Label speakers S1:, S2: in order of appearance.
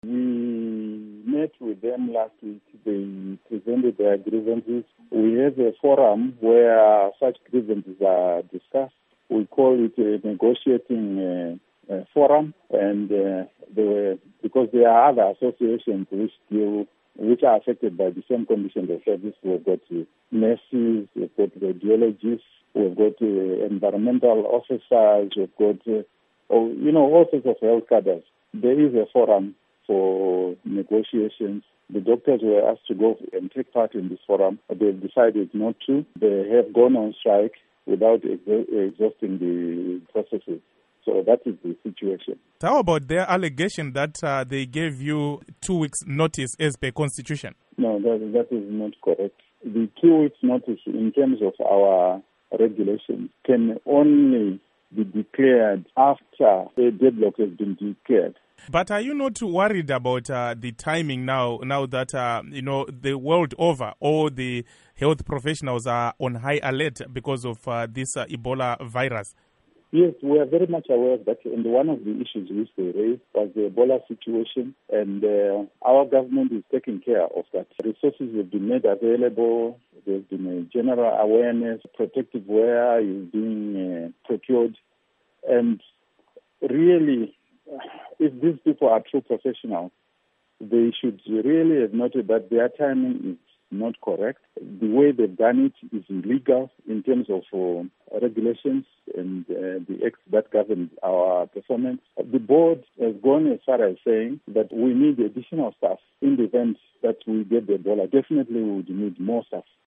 S1: We met with them last week. They presented their grievances. We have a forum where such grievances are discussed. We call it a negotiating forum, and because there are other associations which are affected by the same conditions of service. We've got nurses, we've got radiologists, we've got environmental officers, we've got all sorts of health cadres. There is a forum for negotiations. The doctors were asked to go and take part in this forum. They've decided not to. They have gone on strike without exhausting the processes. So that is the situation.
S2: How about their allegation that they gave you 2 weeks' notice as per Constitution?
S1: No, that is not correct. The 2 weeks' notice in terms of our regulations can only be declared after a deadlock has been declared.
S2: But are you not worried about the timing now that, the world over, all the health professionals are on high alert because of this Ebola virus?
S1: Yes, we are very much aware of that. And one of the issues which they raised was the Ebola situation. And our government is taking care of that. Resources have been made available. There's been a general awareness. Protective wear is being procured. And really, if these people are true professionals, they should really have noted that their timing is not correct. The way they've done it is illegal in terms of regulations and the acts that govern our performance. The board has gone as far as saying that we need additional staff in the event that we get the Ebola. Definitely we would need more staff.